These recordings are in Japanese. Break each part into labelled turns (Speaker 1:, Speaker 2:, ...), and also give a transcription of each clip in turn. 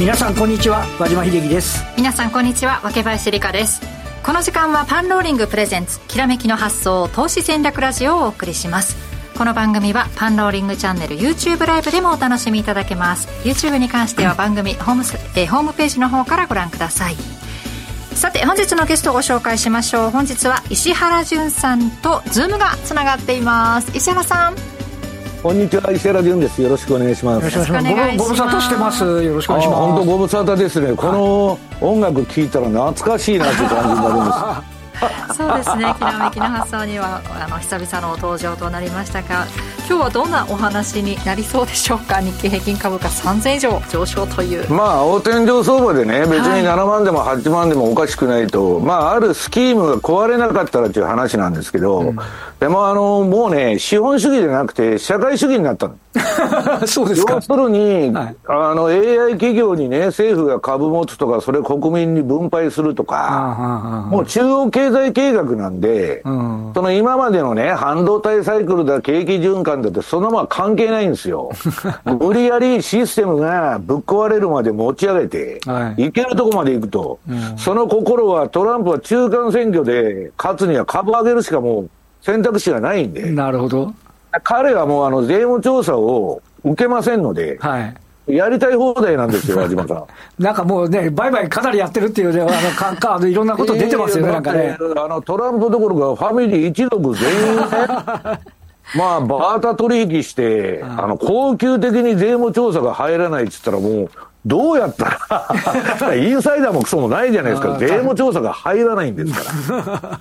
Speaker 1: 皆さんこんにちは、和島秀樹です。
Speaker 2: 皆さんこんにちは、若林理香です。この時間はパンローリングプレゼンツきらめきの発想投資戦略ラジオをお送りします。この番組はパンローリングチャンネル YouTube ライブでもお楽しみいただけます。 YouTube に関しては番組ホームページの方からご覧ください。さて本日のゲストをご紹介しましょう。本日は石原淳さんとズームがつながっています。石原さん、
Speaker 3: こんにちは、石原淳です。よろしくお願いします。
Speaker 1: よろしくお願いします。ご無沙汰してます。よろしくお願いします。
Speaker 3: 本当ご無沙汰ですね。この音楽聴いたら懐かしいなという感じになるんです
Speaker 2: そうですね、きらめきの発想には久々の登場となりましたが、今日はどんなお話になりそうでしょうか。日経平均株価3000以上上昇という、
Speaker 3: 大天井相場でね、別に7万でも8万でもおかしくないと、あるスキームが壊れなかったらという話なんですけど、でももうね、資本主義じゃなくて社会主義になったの
Speaker 1: そうですか。
Speaker 3: 要するに、AI 企業にね、政府が株持つとか、それを国民に分配するとか、もう中央経済計画なんで、その今までのね、半導体サイクルだ、景気循環だって、そんなものは関係ないんですよ。無理やりシステムがぶっ壊れるまで持ち上げて、いけるとこまで行くと、その心はトランプは中間選挙で勝つには株上げるしかもう選択肢がないんで。
Speaker 1: なるほど。
Speaker 3: 彼はもう税務調査を受けませんので、やりたい放題なんですよ、和島さん。
Speaker 1: なんかもうね、売買かなりやってるっていうね、いろんなこと出てますよね、なんかね。
Speaker 3: トランプどころかファミリー一族全員ね、バータ取引して、恒久的に税務調査が入らないって言ったらもう、どうやったら、インサイダーもクソもないじゃないですか。税務調査が入らないんですから。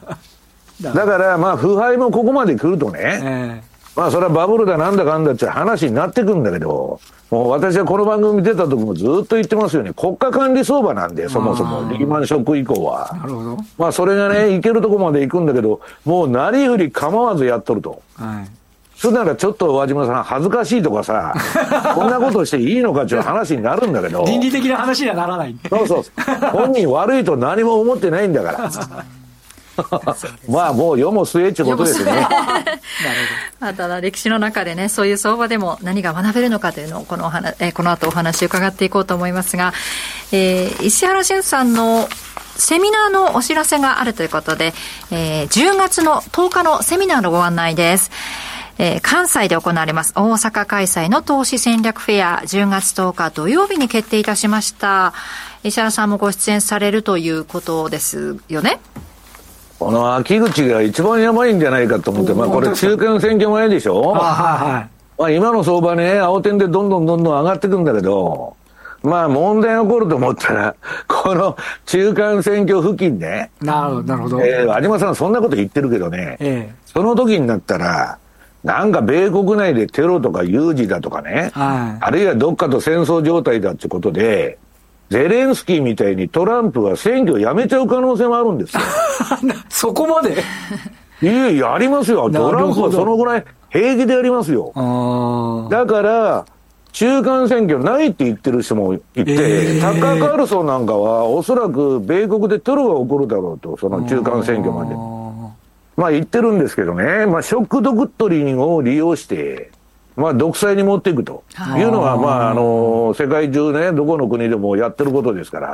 Speaker 3: だから腐敗もここまで来るとね、それはバブルだなんだかんだって話になってくるんだけど、もう私はこの番組出た時もずっと言ってますよね。国家管理相場なんで、そもそもリーマンショック以降は。
Speaker 1: なるほど。
Speaker 3: それがね、いけるとこまで行くんだけど、もうなりふり構わずやっとると。それならちょっと和島さん恥ずかしいとかさ、こんなことしていいのかっていう話になるんだけど。
Speaker 1: 倫理的な話にはならない。
Speaker 3: そう。本人悪いと何も思ってないんだから。もう世も末ってことですね。
Speaker 2: ただ歴史の中でね、そういう相場でも何が学べるのかというのをこの後お話伺っていこうと思いますが、石原淳さんのセミナーのお知らせがあるということで、10月の10日のセミナーのご案内です。関西で行われます大阪開催の投資戦略フェア、10月10日土曜日に決定いたしました。石原さんもご出演されるということですよね。
Speaker 3: この秋口が一番やばいんじゃないかと思って、これ中間選挙前でしょ。今の相場ね、青天でどんどん上がってくんだけど、問題が起こると思ったら、この中間選挙付近ね。
Speaker 1: なるほど。
Speaker 3: 有馬さんそんなこと言ってるけどね、その時になったら、なんか米国内でテロとか有事だとかね、あるいはどっかと戦争状態だってことで、ゼレンスキーみたいにトランプは選挙をやめちゃう可能性もあるんですよ。
Speaker 1: そこまで
Speaker 3: やりますよ。トランプはそのぐらい平気でやりますよ。だから、中間選挙ないって言ってる人もいて、タッカー・カールソンなんかはおそらく米国でテロが起こるだろうと、その中間選挙まで。言ってるんですけどね、ショックドクトリンを利用して、独裁に持っていくというのは、世界中ね、どこの国でもやってることですから、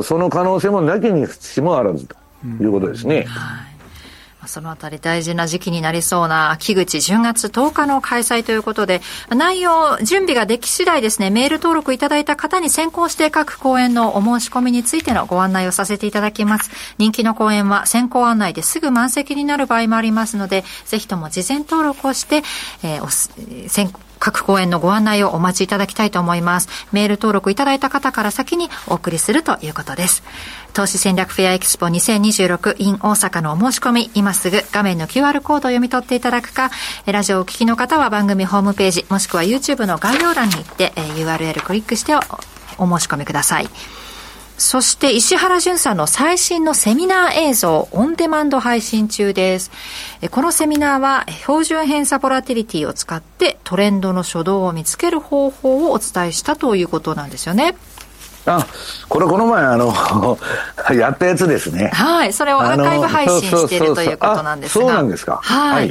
Speaker 3: その可能性もなきにしもあらずということですね。
Speaker 2: そのあたり大事な時期になりそうな秋口10月10日の開催ということで、内容準備ができ次第ですね、メール登録いただいた方に先行して各講演のお申し込みについてのご案内をさせていただきます。人気の講演は先行案内ですぐ満席になる場合もありますので、ぜひとも事前登録をして、各講演のご案内をお待ちいただきたいと思います。メール登録いただいた方から先にお送りするということです。投資戦略フェアエキスポ2026 in 大阪のお申し込み、今すぐ画面の QR コードを読み取っていただくか、ラジオをお聞きの方は番組ホームページもしくは YouTube の概要欄に行って、URL クリックしてお申し込みください。そして石原淳さんの最新のセミナー映像オンデマンド配信中です。このセミナーは標準偏差ボラティリティを使ってトレンドの初動を見つける方法をお伝えしたということなんですよね。
Speaker 3: これこの前やったやつですね。
Speaker 2: はい、それをアーカイブ配信しているということなんですが。
Speaker 3: そうなんですか。
Speaker 2: はい。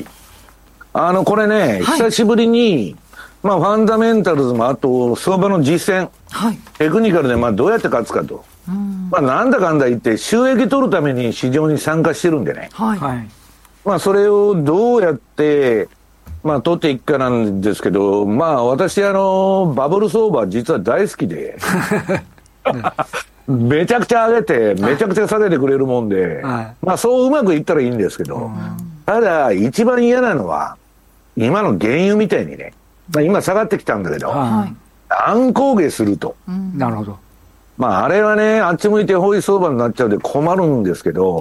Speaker 3: これね、久しぶりに、ファンダメンタルズもあと相場の実践、
Speaker 2: はい、
Speaker 3: テクニカルでどうやって勝つかと。なんだかんだ言って収益取るために市場に参加してるんでね。
Speaker 2: はい。
Speaker 3: それをどうやって、取っていくかなんですけど、私バブル相場実は大好きで、めちゃくちゃ上げて、めちゃくちゃ下げてくれるもんで、そううまくいったらいいんですけど、ただ一番嫌なのは、今の原油みたいにね、今下がってきたんだけど、乱高下すると。
Speaker 1: なるほど。
Speaker 3: あれはね、あっち向いてホイ相場になっちゃうで困るんですけど、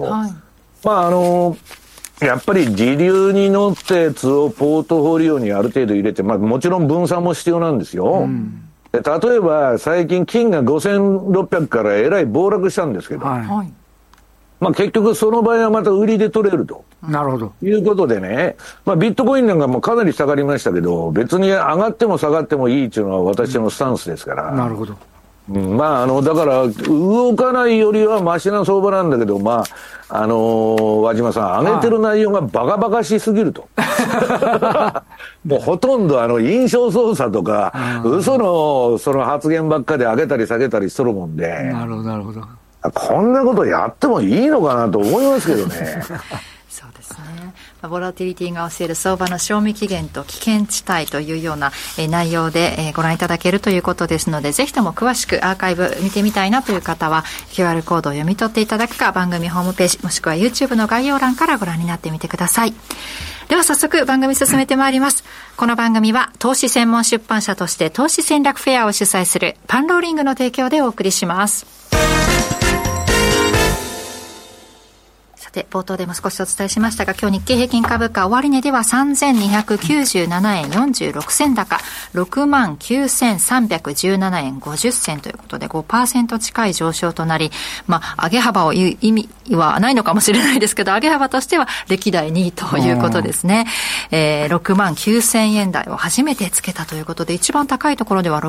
Speaker 3: やっぱり時流に乗ったやつをポートフォリオにある程度入れて、もちろん分散も必要なんですよ。で例えば最近金が5600からえらい暴落したんですけど、結局その場合はまた売りで取れると。
Speaker 1: なるほど。
Speaker 3: いうことでね、ビットコインなんかもかなり下がりましたけど、別に上がっても下がってもいいっていうのは私のスタンスですから。
Speaker 1: なるほど。
Speaker 3: だから、動かないよりはマシな相場なんだけど、和島さん、上げてる内容がバカバカしすぎると。もうほとんど印象操作とか、嘘のその発言ばっかで上げたり下げたりしとるもんで。
Speaker 1: なるほど、なるほど。
Speaker 3: こんなことやってもいいのかなと思いますけどね。
Speaker 2: そうですね。ボラティリティが教える相場の賞味期限と危険地帯というような内容でご覧いただけるということですので、ぜひとも詳しくアーカイブ見てみたいなという方は QR コードを読み取っていただくか、番組ホームページもしくは YouTube の概要欄からご覧になってみてください。では早速番組進めてまいります。この番組は投資専門出版社として投資戦略フェアを主催するパンローリングの提供でお送りします。さて冒頭でも少しお伝えしましたが、今日日経平均株価終値では3297円46銭高 69,317 円50銭ということで 5% 近い上昇となり、上げ幅を言う意味はないのかもしれないですけど、上げ幅としては歴代2位ということですね。69,000 円台を初めてつけたということで、一番高いところでは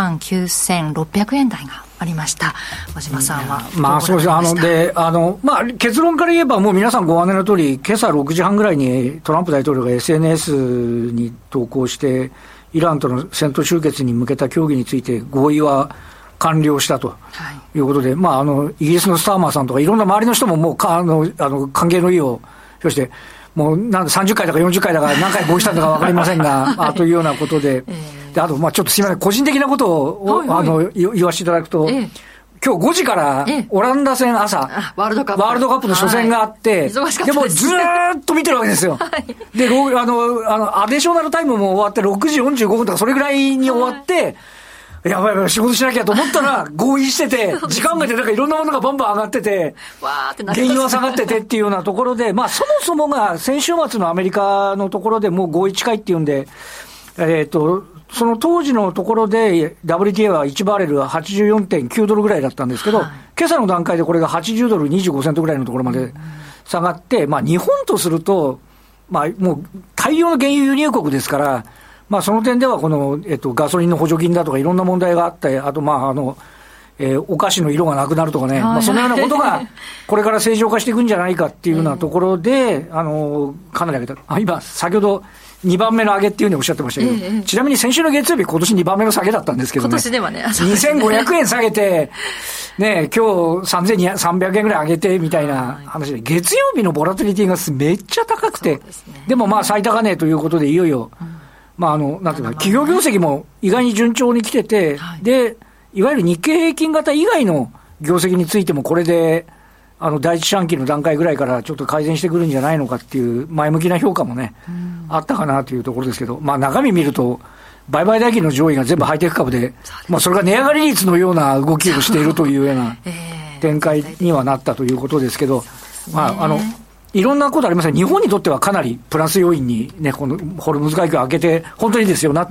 Speaker 2: 69,600 円台がありました。小島さんは
Speaker 1: そうです。結論から言えば、もう皆さんご案内の通り、今朝6時半ぐらいにトランプ大統領が SNS に投稿して、イランとの戦闘終結に向けた協議について合意は完了したということで、イギリスのスターマーさんとかいろんな周りの人ももう歓迎の意を表して、もう30回だか40回だか何回合意したのか分かりませんがというようなことで、であとちょっとすみません、個人的なことを、言わせていただくと、今日5時からオランダ戦朝、
Speaker 2: ワールドカップ
Speaker 1: の初戦があって、でもずーっと見てるわけですよ。で、アディショナルタイムも終わって6時45分とかそれぐらいに終わって、やばい仕事しなきゃと思ったら合意してて、時間がでいろんなものがバンバン上がってて、原油は下がっててっていうようなところで、そもそもが先週末のアメリカのところでもう合意近いっていうんで、その当時のところで WTI は1バレル 84.9 ドルぐらいだったんですけど、今朝の段階でこれが80ドル25セントぐらいのところまで下がって、日本とすると、もう大量の原油輸入国ですから、その点ではこの、ガソリンの補助金だとかいろんな問題があって、あとお菓子の色がなくなるとかね、そのようなことがこれから正常化していくんじゃないかっていうようなところで、かなり上げた。今先ほど2番目の上げっていうふうにおっしゃってましたけど、ちなみに先週の月曜日今年2番目の下げだったんですけどね。
Speaker 2: 今年ではね。
Speaker 1: 2500円下げて、ね、今日3300円ぐらい上げてみたいな話で、月曜日のボラティリティがめっちゃ高くて、でも最高値ということでいよいよ、なんていうか、企業業績も意外に順調に来てて、で、いわゆる日経平均型以外の業績についてもこれで、第一四半期の段階ぐらいからちょっと改善してくるんじゃないのかっていう前向きな評価もね、あったかなというところですけど、中身見ると売買代金の上位が全部ハイテク株で、それが値上がり率のような動きをしているというような展開にはなったということですけど、いろんなことありますね。日本にとってはかなりプラス要因にね、このホルムズ海峡を開けて本当にですよなって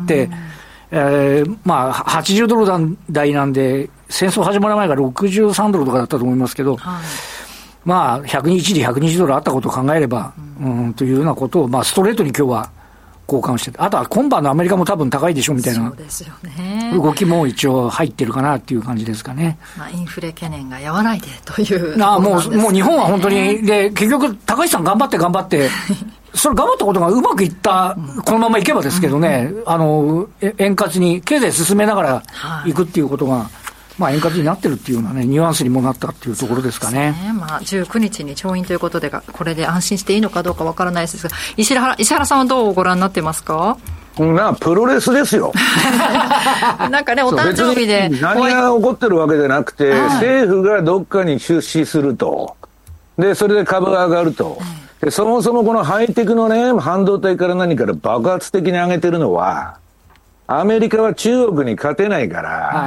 Speaker 1: 、80ドル台なんで、戦争始まる前が63ドルとかだったと思いますけど、一時120ドルあったことを考えれば、というようなことを、ストレートに今日は交換してて、あとは今晩のアメリカも多分高いでしょみたいな動きも一応入ってるかなっていう感じですかね。
Speaker 2: インフレ懸念が和らいでという
Speaker 1: もう日本は本当にで、結局高市さん頑張ってそれ頑張ったことがうまくいった、このままいけばですけどね、円滑に経済進めながらいくっていうことが、まあ、円滑になってるっていうようなね、ニュアンスにもなったっていうところですかね。
Speaker 2: まあ、19日に調印ということで、これで安心していいのかどうかわからないですが、石原さんはどうご覧になってますか？
Speaker 3: プロレスですよ。
Speaker 2: なんかね、お誕生日で。
Speaker 3: 何が起こってるわけじゃなくて、政府がどっかに出資すると。で、それで株が上がると。で、そもそもこのハイテクのね、半導体から何から爆発的に上げてるのは、アメリカは中国に勝てないから、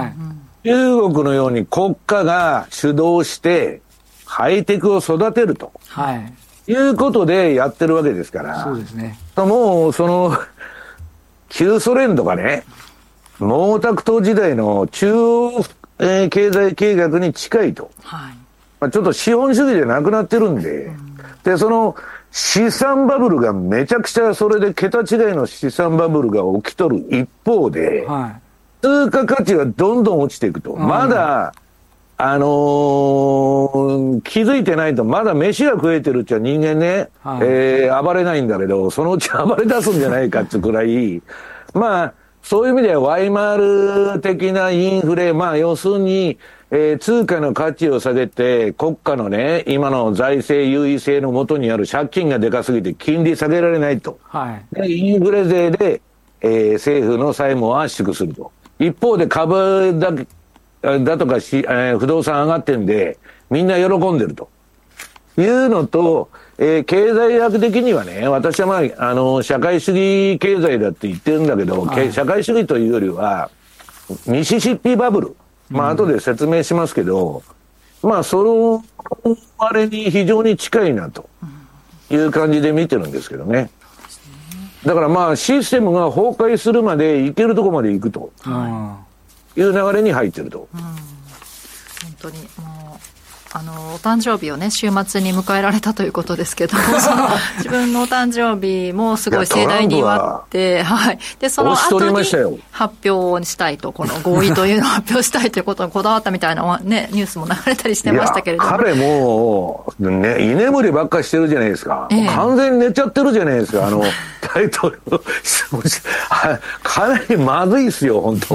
Speaker 3: 中国のように国家が主導して、ハイテクを育てると。いうことでやってるわけですから。
Speaker 1: そうですね。
Speaker 3: もう、旧ソ連とかね、毛沢東時代の中央、経済計画に近いと。まあ、ちょっと資本主義じゃなくなってるんで、で、資産バブルがめちゃくちゃ、それで桁違いの資産バブルが起きとる一方で、通貨価値はどんどん落ちていくと。まだ、気づいてないと、まだ飯が食えてるっちゃ人間ね、暴れないんだけど、そのうち暴れ出すんじゃないかってくらい、まあ、そういう意味ではワイマール的なインフレ、まあ、要するに、通貨の価値を下げて、国家のね、今の財政優位性のもとにある借金がでかすぎて金利下げられないと。でインフレ税で、政府の債務を圧縮すると。一方で株だとか不動産上がってんで、みんな喜んでると。いうのと、経済学的にはね、私はまあ、社会主義経済だって言ってるんだけど、社会主義というよりは、ミシシッピバブル。まあ、後で説明しますけど、まあ、あれに非常に近いなという感じで見てるんですけどね。だからまあ、システムが崩壊するまで行けるところまで行くという流れに入ってると。
Speaker 2: 本当にもうお誕生日をね、週末に迎えられたということですけども、自分のお誕生日もすごい盛大に祝って、で、その後に発表にしたいと、この合意というのを発表したいということにこだわったみたいなね、ニュースも流れたりしてましたけれども。
Speaker 3: 彼もね、居眠りばっかしてるじゃないですか。完全に寝ちゃってるじゃないですか、大統領かなりまずいですよ、本当。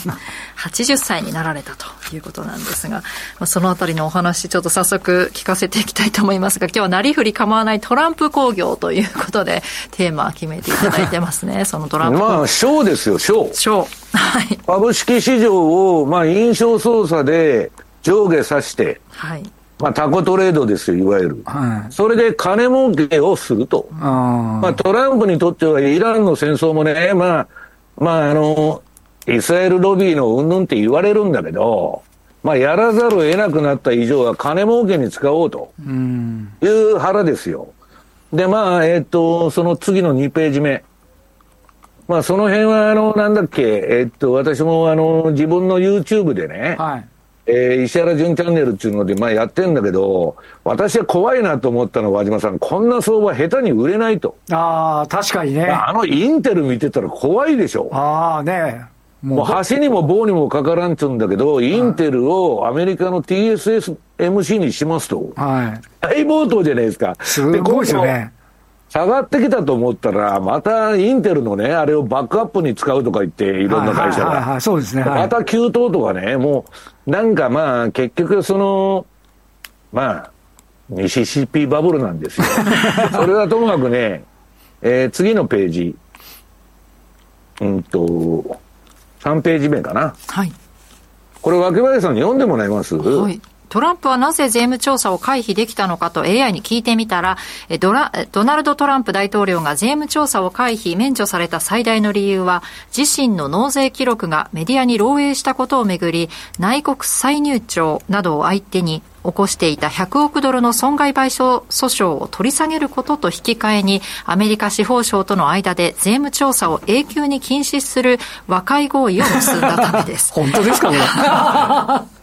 Speaker 2: 80歳になられたということなんですが、そのあたりのお話ちょっと早速聞かせていきたいと思いますが、今日はなりふり構わないトランプ工業ということでテーマ決めていただいてますね。そのトランプ工業、まあ
Speaker 3: 賞ですよ、賞。株式市場をまあ印象操作で上下さして、まあタコトレードですよ、いわゆる。それで金儲けをすると。まあトランプにとってはイランの戦争もね、まあイスラエルロビーの云々って言われるんだけど、まあやらざるを得なくなった以上は金儲けに使おうという腹ですよ。でまあその次の2ページ目、まあその辺はなんだっけ、私も自分の YouTube でね、石原潤チャンネルっていうのでまあやってんだけど、私は怖いなと思ったのは、和島さん、こんな相場下手に売れないと。
Speaker 1: 確かにね。
Speaker 3: インテル見てたら怖いでしょ。
Speaker 1: ね。
Speaker 3: もう橋にも棒にもかからんちゅうんだけど、インテルをアメリカの TSMC にしますと。大暴動じゃないですか。
Speaker 1: すごいですよね。
Speaker 3: 下がってきたと思ったら、またインテルのね、あれをバックアップに使うとか言って、いろんな会社が。
Speaker 1: そうですね。
Speaker 3: また急騰とかね、もう、なんかまあ、結局まあ、ミシシッピバブルなんですよ。それはともかくね、次のページ。3ページ目かな。これ、脇林さんに読んでもらえます？
Speaker 2: トランプはなぜ税務調査を回避できたのかと AI に聞いてみたら、ドナルド・トランプ大統領が税務調査を回避・免除された最大の理由は、自身の納税記録がメディアに漏洩したことをめぐり、内国歳入庁などを相手に起こしていた100億ドルの損害賠償訴訟を取り下げることと引き換えに、アメリカ司法省との間で税務調査を永久に禁止する和解合意を結んだためです。
Speaker 1: 本当ですか、これ。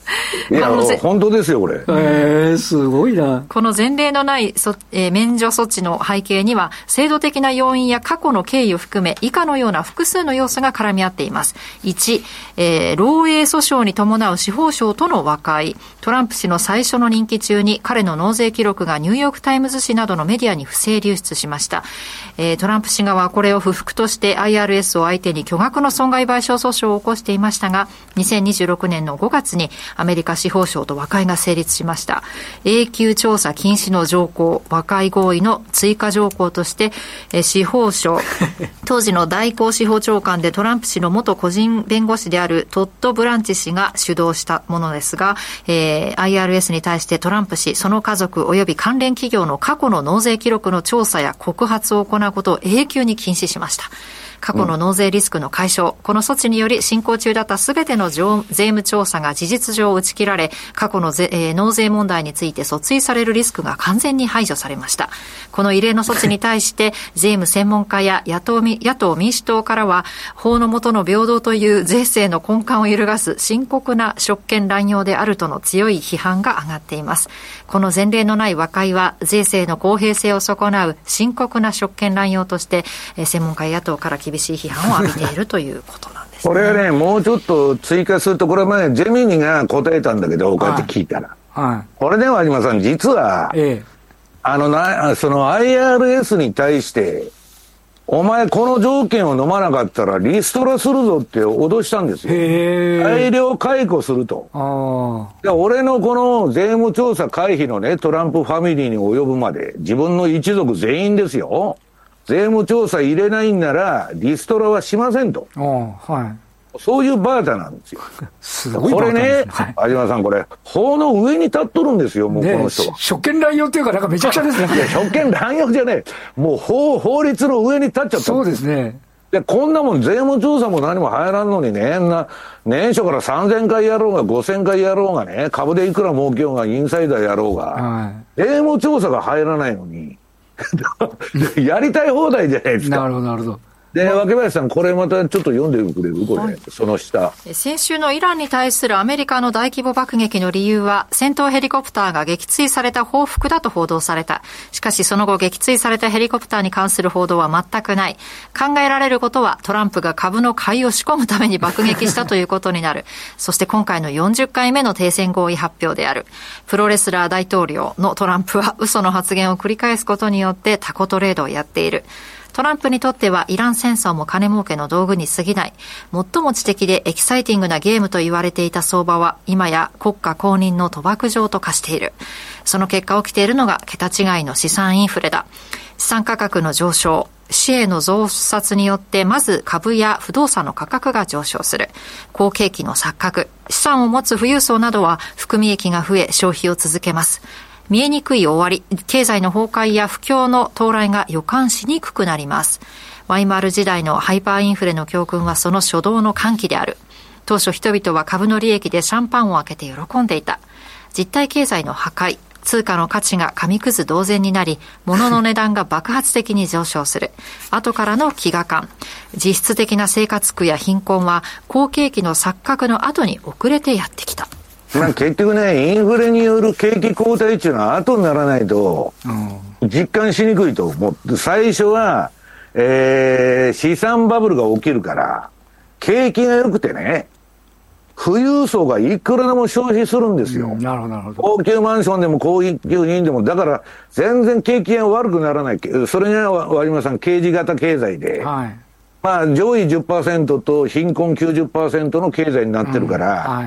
Speaker 3: いや、本当ですよ、これ。
Speaker 1: すごいな。
Speaker 2: この前例のない免除措置の背景には、制度的な要因や過去の経緯を含め、以下のような複数の要素が絡み合っています。1、漏洩訴訟に伴う司法省との和解。トランプ氏の最初の任期中に、彼の納税記録がニューヨークタイムズ紙などのメディアに不正流出しました。トランプ氏側はこれを不服として IRS を相手に巨額の損害賠償訴訟を起こしていましたが、2026年の5月にアメリカ司法省と和解が成立しました。永久調査禁止の条項、和解合意の追加条項として、司法省、当時の代行司法長官でトランプ氏の元個人弁護士であるトッド・ブランチ氏が主導したものですが、IRS に対してトランプ氏、その家族及び関連企業の過去の納税記録の調査や告発を行うことを永久に禁止しました。過去の納税リスクの解消、この措置により進行中だったすべての税務調査が事実上打ち切られ、過去の納税問題について訴追されるリスクが完全に排除されました。この異例の措置に対して税務専門家や野党民主党からは、法の下の平等という税制の根幹を揺るがす深刻な職権乱用であるとの強い批判が上がっています。この前例のない和解は税制の公平性を損なう深刻な職権乱用として、専門家や野党から厳しい批判を浴びているということなんですね。
Speaker 3: これはね、もうちょっと追加すると、これは前ジェミニが答えたんだけど、こうやって聞いたら、これでは有馬さん、実は、その IRS に対してお前この条件を飲まなかったらリストラするぞって脅したんですよ。大量解雇すると。で俺のこの税務調査回避のね、トランプファミリーに及ぶまで自分の一族全員ですよ、税務調査入れないんならリストラはしませんと。そういうバータなんですよ。
Speaker 1: すごい
Speaker 3: これね、有馬さん、これ法の上に立っとるんですよ、もうこの人は。
Speaker 1: 職権乱用っていうか、なんかめちゃくちゃですね。
Speaker 3: いや、職権乱用じゃねえ、もう法律の上に立っちゃった。
Speaker 1: そうですね。
Speaker 3: でこんなもん税務調査も何も入らんのにね、年初から3000回やろうが5000回やろうがね、株でいくら儲けようがインサイダーやろうが、税務調査が入らないのにやりたい放題じゃないですか。
Speaker 1: なるほどなるほど。
Speaker 3: で、若林さん、これまたちょっと読んでくれる？これ、その下。
Speaker 2: 先週のイランに対するアメリカの大規模爆撃の理由は、戦闘ヘリコプターが撃墜された報復だと報道された。しかしその後、撃墜されたヘリコプターに関する報道は全くない。考えられることは、トランプが株の買いを仕込むために爆撃したということになる。そして今回の40回目の停戦合意発表である。プロレスラー大統領のトランプは嘘の発言を繰り返すことによってタコトレードをやっている。トランプにとってはイラン戦争も金儲けの道具に過ぎない。最も知的でエキサイティングなゲームと言われていた相場は今や国家公認の賭博場と化している。その結果起きているのが桁違いの資産インフレだ。資産価格の上昇、紙幣の増刷によってまず株や不動産の価格が上昇する。好景気の錯覚、資産を持つ富裕層などは含み益が増え消費を続けます。見えにくい終わり、経済の崩壊や不況の到来が予感しにくくなります。ワイマール時代のハイパーインフレの教訓はその初動の歓喜である。当初人々は株の利益でシャンパンを開けて喜んでいた。実体経済の破壊、通貨の価値が紙くず同然になり、物の値段が爆発的に上昇する。後からの飢餓感、実質的な生活苦や貧困は好景気の錯覚の後に遅れてやってきた。
Speaker 3: 結局ね、インフレによる景気後退っていうのは後にならないと実感しにくいと思う。最初は、資産バブルが起きるから景気が良くてね、富裕層がいくらでも消費するんですよ。
Speaker 1: なるほどなるほど。
Speaker 3: 高級マンションでも高級品でも、だから全然景気が悪くならない。それが有馬さん、刑事型経済で、まあ上位 10% と貧困 90% の経済になってるから、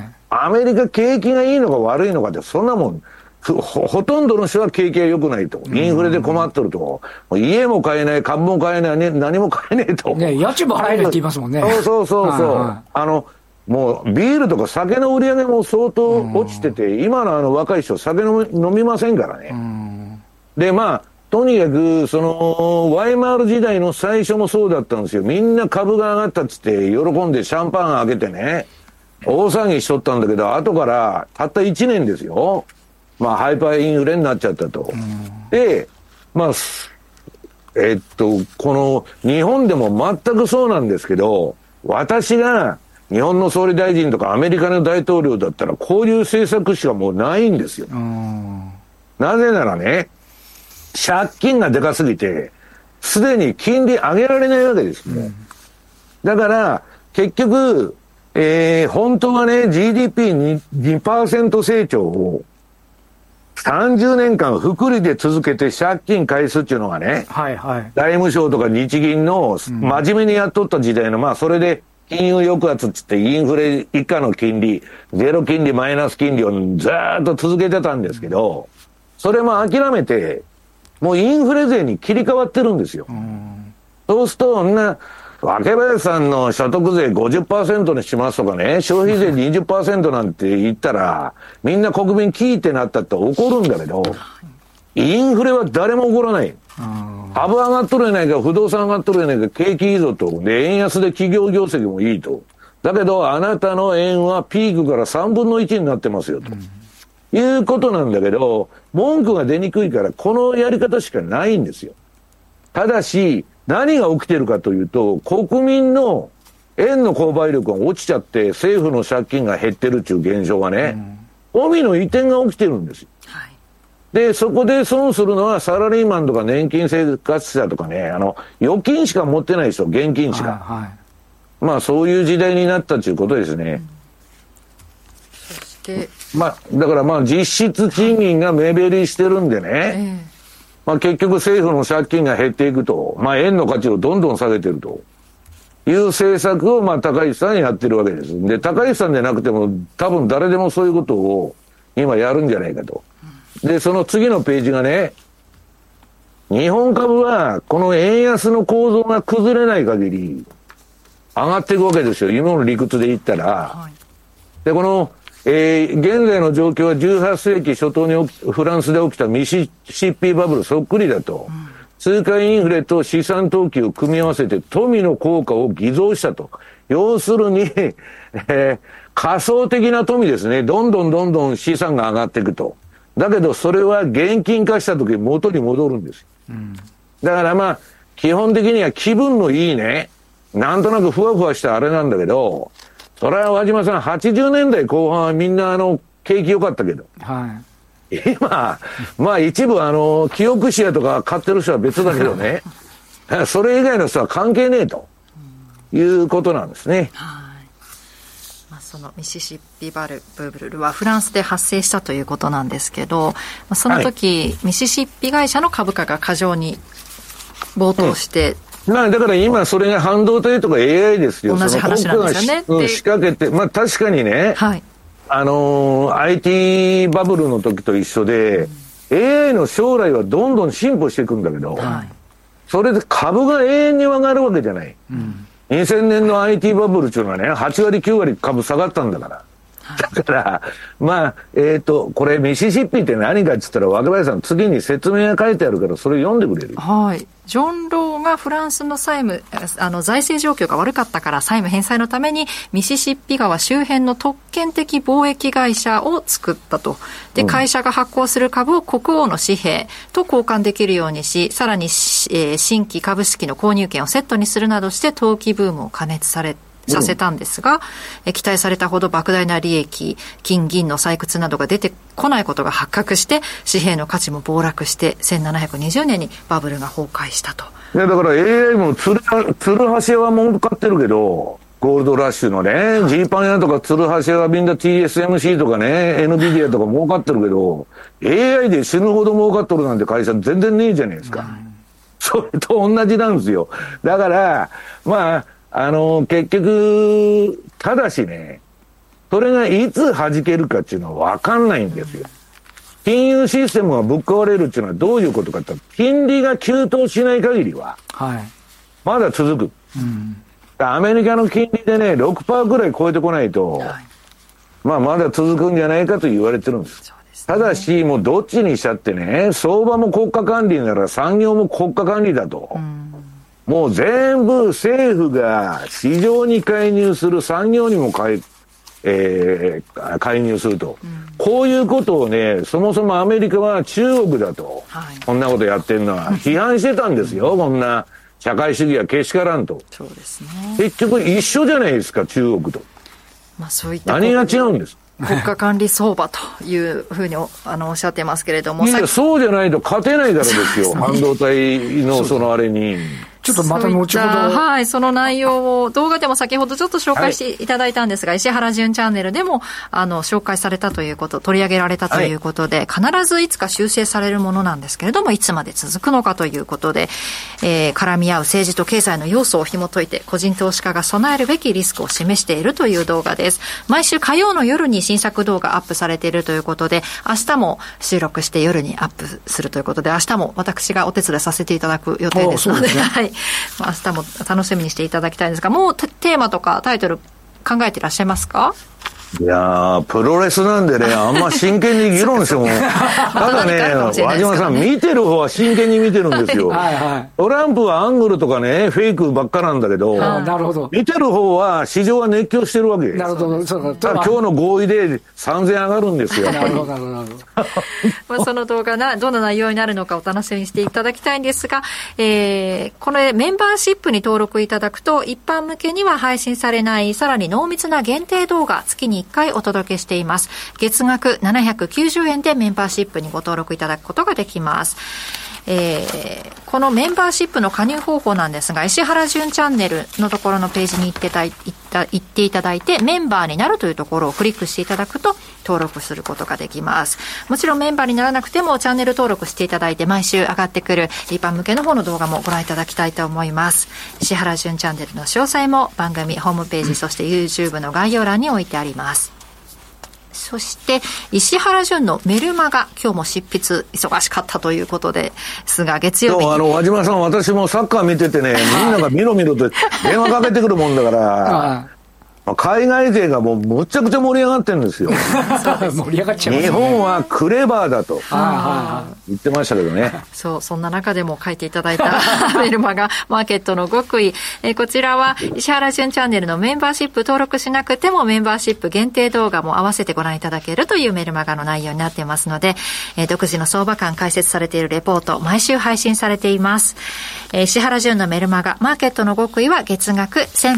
Speaker 3: アメリカ景気がいいのか悪いのかって、そんなもん ほとんどの人は景気が良くないと。インフレで困ってると、家も買えない、株も買えない、何も買えないと、
Speaker 1: ね、家賃も払えないって言いますもんね。
Speaker 3: そうもうビールとか酒の売り上げも相当落ちてて、今の若い人酒飲みませんからね。でまあとにかくそのワイマール時代の最初もそうだったんですよ。みんな株が上がったっつって喜んでシャンパン開けてね、大騒ぎしとったんだけど、後からたった1年ですよ、まあハイパーインフレになっちゃったと。でまあこの日本でも全くそうなんですけど、私が日本の総理大臣とかアメリカの大統領だったらこういう政策しかもうないんですよ。なぜならね、借金がでかすぎてすでに金利上げられないわけですよ、だから結局、本当はね GDP2% 成長を30年間複利で続けて借金返すっていうのがね、
Speaker 1: はいはい、
Speaker 3: 財務省とか日銀の真面目にやっとった時代の、まあそれで金融抑圧っつってインフレ以下の金利、ゼロ金利マイナス金利をずーっと続けてたんですけど、それも諦めてもうインフレ税に切り替わってるんですよ。そうすると若林さんの所得税 50% にしますとかね、消費税 20% なんて言ったら、みんな国民聞いてなったって怒るんだけど、インフレは誰も怒らない。株上がっとるやないか、不動産上がっとるやないか、景気いいぞと。で、円安で企業業績もいいと。だけど、あなたの円はピークから3分の1になってますよと。いうことなんだけど、文句が出にくいから、このやり方しかないんですよ。ただし、何が起きてるかというと、国民の円の購買力が落ちちゃって政府の借金が減ってるっていう現象がね、帯の移転が起きてるんですよ、はい、でそこで損するのはサラリーマンとか年金生活者とかね、預金しか持ってないでしょ、現金しか、はいはい、まあそういう時代になったということですね、
Speaker 2: そして
Speaker 3: まあだからまあ実質賃金が目減りしてるんでね、まあ、結局政府の借金が減っていくと、まあ、円の価値をどんどん下げてるという政策をまあ高市さんやってるわけです。で、高市さんでなくても多分誰でもそういうことを今やるんじゃないかと。で、その次のページがね、日本株はこの円安の構造が崩れない限り上がっていくわけですよ、今の理屈で言ったら、はい、でこの現在の状況は18世紀初頭にフランスで起きたミシシッピバブルそっくりだと、通貨インフレと資産投機を組み合わせて富の効果を偽造したと。要するに、仮想的な富ですね。どんどん資産が上がっていくと。だけどそれは現金化した時元に戻るんですよ、だからまあ基本的には気分のいいね、なんとなくふわふわしたあれなんだけど、それは和島さん80年代後半はみんな景気良かったけど、はい、今まあ一部記憶視野とか買ってる人は別だけどねそれ以外の人は関係ねえということなんですね。
Speaker 2: まあ、そのミシシッピバブルはフランスで発生したということなんですけど、その時、はい、ミシシッピ会社の株価が過剰に暴騰して、
Speaker 3: まあだから今それが半導体とか AI ですよ。
Speaker 2: 同じ話なんですよね。
Speaker 3: 仕掛けて、まあ確かにね、はい、IT バブルの時と一緒で、AI の将来はどんどん進歩していくんだけど、はい、それで株が永遠に上がるわけじゃない。2000年の IT バブルっていうのはね、8割9割株下がったんだから。だから、まあ、これミシシッピって何かって言ったら、若林さん次に説明が書いてあるから、それ読んでくれる？
Speaker 2: はい。ジョン・ローがフランスの財務、財政状況が悪かったから債務返済のためにミシシッピ川周辺の特権的貿易会社を作ったと。で、会社が発行する株を国王の紙幣と交換できるようにし、さらに、新規株式の購入権をセットにするなどして投機ブームを加熱させたんですが、期待されたほど莫大な利益、金銀の採掘などが出てこないことが発覚して、紙幣の価値も暴落して1720年にバブルが崩壊したと。
Speaker 3: いやだから AI もツルハシは儲かってるけど、ゴールドラッシュのね、ジーパン屋とかツルハシはみんな TSMC とかね、NVIDIA とか儲かってるけど、AI で死ぬほど儲かっとるなんて会社全然ねえじゃないですか。それと同じなんですよ。だからまあ結局、ただしね、それがいつ弾けるかっていうのは分かんないんですよ。金融システムがぶっ壊れるっていうのはどういうことかって言ったら、金利が急騰しない限りは、まだ続く。アメリカの金利でね、6% ぐらい超えてこないと、まだ続くんじゃないかと言われてるんです。ただし、もうどっちにしちゃってね、相場も国家管理なら産業も国家管理だと。もう全部政府が市場に介入する、産業にも介入すると、こういうことをね、そもそもアメリカは中国だと、こんなことやってるのは批判してたんですよ。こんな社会主義はけしからんと。
Speaker 2: そうですね。
Speaker 3: 結局一緒じゃないですか、中国と。
Speaker 2: そういった
Speaker 3: 何が違うんです？
Speaker 2: 国家管理相場というふうにおっしゃってますけれども、
Speaker 3: そうじゃないと勝てないからですよ、半導体のそのあれに。
Speaker 1: ちょっとまた後ほど、
Speaker 2: はい、その内容を動画でも先ほどちょっと紹介していただいたんですが、石原潤チャンネルでも紹介されたということ、取り上げられたということで、必ずいつか修正されるものなんですけれども、いつまで続くのかということで、絡み合う政治と経済の要素を紐解いて、個人投資家が備えるべきリスクを示しているという動画です。毎週火曜の夜に新作動画アップされているということで、明日も収録して夜にアップするということで、明日も私がお手伝いさせていただく予定ですので、はい、明日も楽しみにしていただきたいんですが、もうテーマとかタイトル考えていらっしゃいますか？
Speaker 3: いやー、プロレスなんでね、あんま真剣に議論しても、ただね、和島さん、見てる方は真剣に見てるんですよ。はいはい、トランプはアングルとかね、フェイクばっかなんだけど、
Speaker 1: なるほど、
Speaker 3: 見てる方は市場は熱狂してるわけです。
Speaker 1: なるほど、そう
Speaker 3: だから今日の合意で3000上がるんですよ。
Speaker 1: なるほど、なるほど。
Speaker 2: その動画どんな内容になるのかお楽しみにしていただきたいんですが、これメンバーシップに登録いただくと、一般向けには配信されない、さらに濃密な限定動画、月に1回お届けしています。月額790円でメンバーシップにご登録いただくことができます。このメンバーシップの加入方法なんですが、石原潤チャンネルのところのページに行っていただいて、メンバーになるというところをクリックしていただくと登録することができます。もちろんメンバーにならなくてもチャンネル登録していただいて、毎週上がってくる一般向けの方の動画もご覧いただきたいと思います。石原潤チャンネルの詳細も番組ホームページ、そして YouTube の概要欄に置いてあります。そして石原潤のメルマガ、今日も執筆忙しかったということですが、月曜日に
Speaker 3: 和島さん、私もサッカー見ててね、みんなが見ろ見ろって電話かけてくるもんだから海外勢がもうむちゃくちゃ盛り上がってるんですよ。
Speaker 1: 盛り上がっちゃいますね。
Speaker 3: 日本はクレバーだと言ってましたけどね。
Speaker 2: そんな中でも書いていただいたメルマガ、マーケットの極意。こちらは石原潤チャンネルのメンバーシップ登録しなくてもメンバーシップ限定動画も合わせてご覧いただけるというメルマガの内容になっていますので、独自の相場感解説されているレポート、毎週配信されています。石原潤のメルマガ、マーケットの極意は月額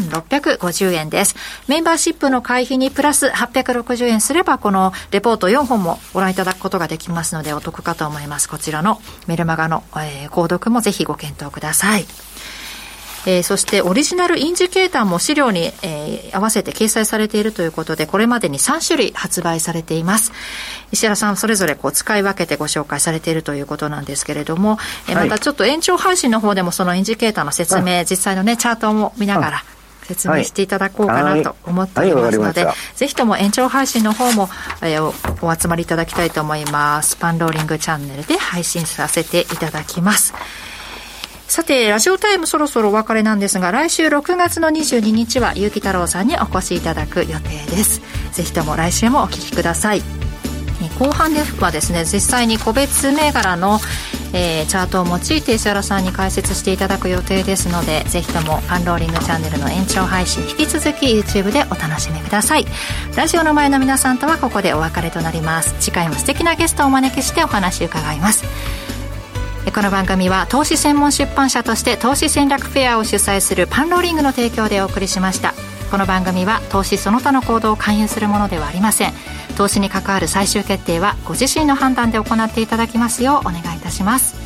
Speaker 2: 1650円です。メンバーシップの会費にプラス860円すれば、このレポート4本もご覧いただくことができますので、お得かと思います。こちらのメルマガの、購読もぜひご検討ください。そしてオリジナルインジケーターも資料に、合わせて掲載されているということで、これまでに3種類発売されています。石原さんそれぞれ使い分けてご紹介されているということなんですけれども、またちょっと延長配信の方でもそのインジケーターの説明、実際のねチャートも見ながら説明していただこうかなと思っておりますので、ぜひとも延長配信の方も、お集まりいただきたいと思います。パンローリングチャンネルで配信させていただきます。さて、ラジオタイムそろそろお別れなんですが、来週6月の22日は結城太郎さんにお越しいただく予定です。ぜひとも来週もお聞きください。後半ではですね、実際に個別銘柄の、チャートを用いて石原さんに解説していただく予定ですので、ぜひともパンローリングチャンネルの延長配信、引き続き YouTube でお楽しみください。ラジオの前の皆さんとはここでお別れとなります。次回も素敵なゲストをお招きしてお話を伺います。この番組は投資専門出版社として投資戦略フェアを主催するパンローリングの提供でお送りしました。この番組は投資その他の行動を勧誘するものではありません。投資に関わる最終決定はご自身の判断で行っていただきますようお願いいたします。